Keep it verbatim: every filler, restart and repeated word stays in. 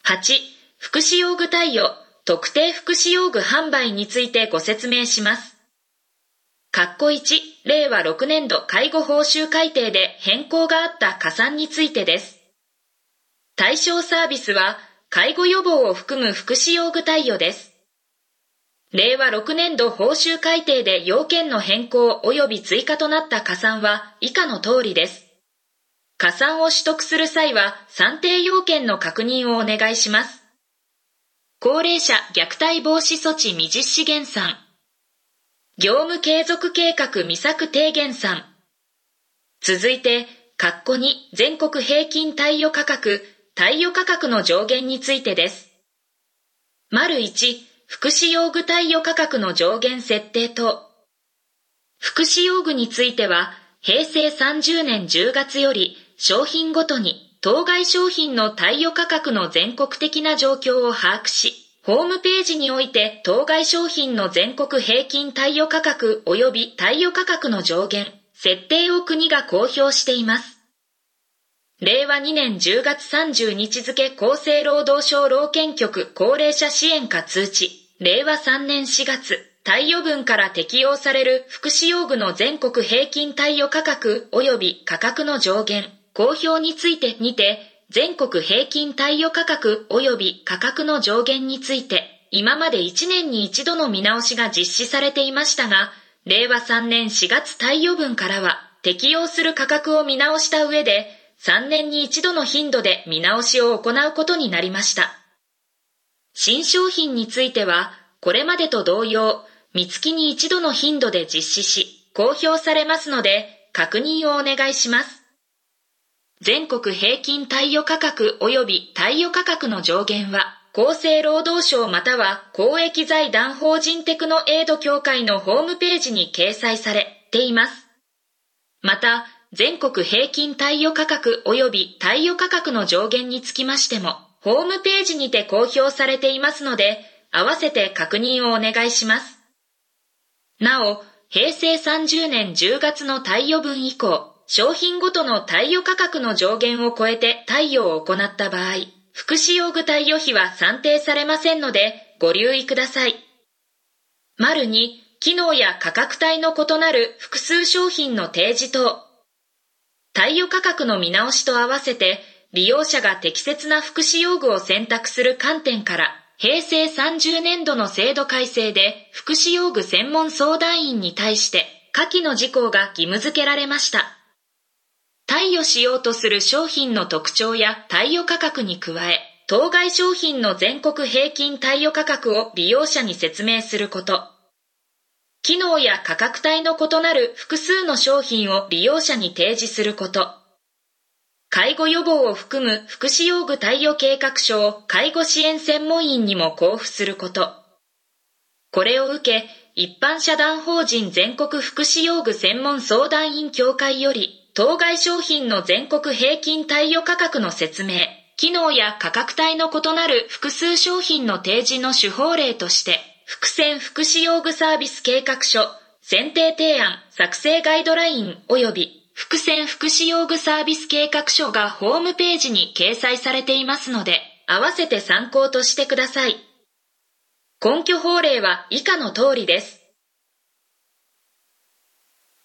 はち、福祉用具貸与、特定福祉用具販売についてご説明します。括弧いち、れいわろくねんど介護報酬改定で変更があった加算についてです。対象サービスは、介護予防を含む福祉用具貸与です。れいわろくねんど報酬改定で要件の変更及び追加となった加算は以下の通りです。加算を取得する際は算定要件の確認をお願いします。高齢者虐待防止措置未実施減算。業務継続計画未策定減算。続いて、括弧に全国平均貸与価格、貸与価格の上限についてです。丸いち、福祉用具貸与価格の上限設定等。福祉用具については、へいせいさんじゅうねんじゅうがつより商品ごとに当該商品の貸与価格の全国的な状況を把握し、ホームページにおいて当該商品の全国平均貸与価格及び貸与価格の上限、設定を国が公表しています。れいわにねんじゅうがつさんじゅうにち付厚生労働省労検局高齢者支援課通知、れいわさんねんしがつ、貸与分から適用される福祉用具の全国平均貸与価格及び価格の上限、公表についてにて、全国平均貸与価格及び価格の上限について、今までいちねんに一度の見直しが実施されていましたが、れいわさんねんしがつ貸与分からは、適用する価格を見直した上で、さんねんに一度の頻度で見直しを行うことになりました。新商品については、これまでと同様、みつきに一度の頻度で実施し、公表されますので、確認をお願いします。全国平均貸与価格及び貸与価格の上限は、厚生労働省または公益財団法人テクノエイド協会のホームページに掲載されています。また、全国平均貸与価格及び貸与価格の上限につきましても、ホームページにて公表されていますので、合わせて確認をお願いします。なお、へいせいさんじゅうねんじゅうがつの貸与分以降、商品ごとの貸与価格の上限を超えて貸与を行った場合、福祉用具貸与費は算定されませんので、ご留意ください。丸に、機能や価格帯の異なる複数商品の提示等。貸与価格の見直しと合わせて、利用者が適切な福祉用具を選択する観点から、へいせいさんじゅうねんどの制度改正で福祉用具専門相談員に対して下記の事項が義務付けられました。貸与しようとする商品の特徴や貸与価格に加え、当該商品の全国平均貸与価格を利用者に説明すること。機能や価格帯の異なる複数の商品を利用者に提示すること。介護予防を含む福祉用具貸与計画書を介護支援専門員にも交付すること。これを受け、一般社団法人全国福祉用具専門相談員協会より、当該商品の全国平均貸与価格の説明、機能や価格帯の異なる複数商品の提示の手法例として、福専福祉用具サービス計画書、選定提案、作成ガイドライン及び福専福祉用具サービス計画書がホームページに掲載されていますので、合わせて参考としてください。根拠法令は以下の通りです。